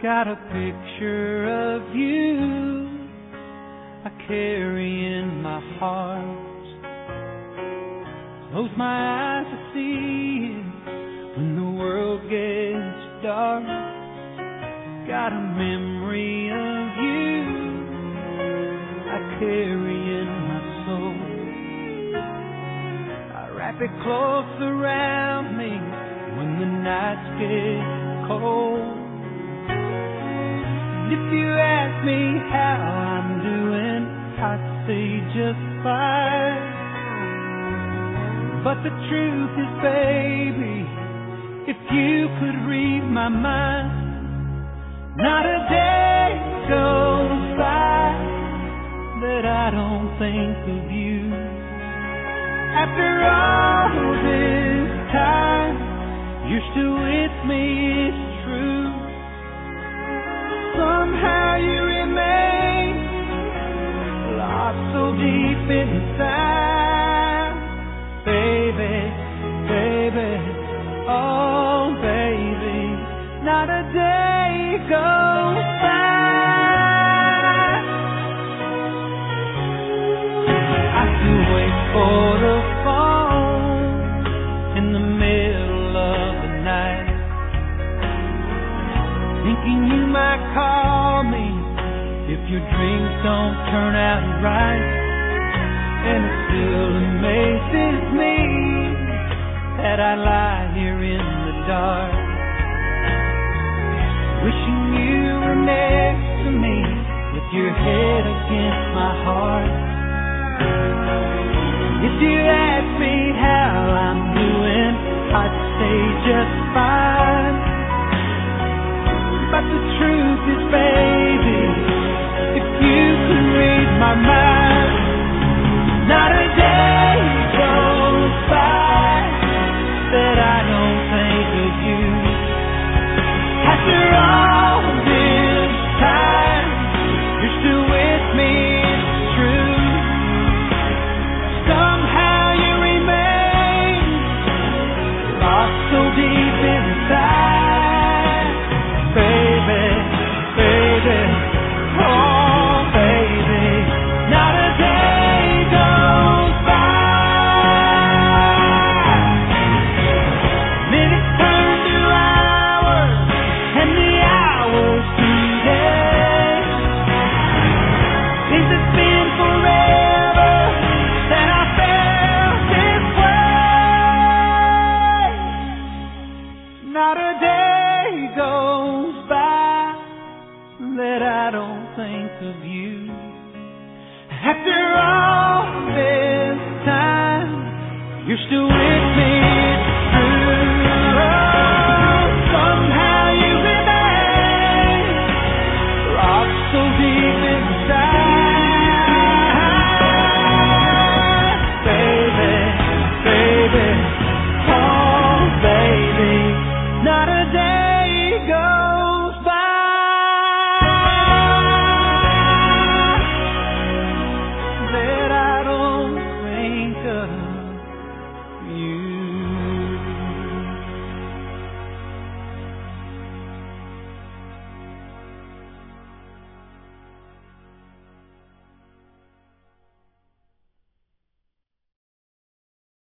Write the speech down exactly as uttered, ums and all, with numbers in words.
got a picture of you I carry in my heart. Close my eyes to see it when the world gets dark. Got a memory of you I carry in my soul. I wrap it close around me when the nights get cold. If you ask me how I'm doing, I'd say just fine. But the truth is, baby, if you could read my mind, not a day goes by that I don't think of you. After all this time, you're still with me, it's true. Somehow you remain lost so deep inside. Baby, baby, oh baby, not a day goes by. I still wait for the phone in the middle of the night, thinking you might call me if your dreams don't turn out right. And it still amazes me that I lie here in the dark, wishing you were next to me with your head against my heart. If you ask me how I'm doing, I'd say just fine. But the truth is, baby, if you could read my mind, not a day goes by that I don't think of you. After all this time, you're still with me, it's true. Somehow you remain lost so deep inside. Baby, baby, oh baby, not a day goes by. Minutes turn to hours, and the hours to days. Seems it's been forever that I felt this way. Not a day goes by that I don't think of you. After all this time, you're still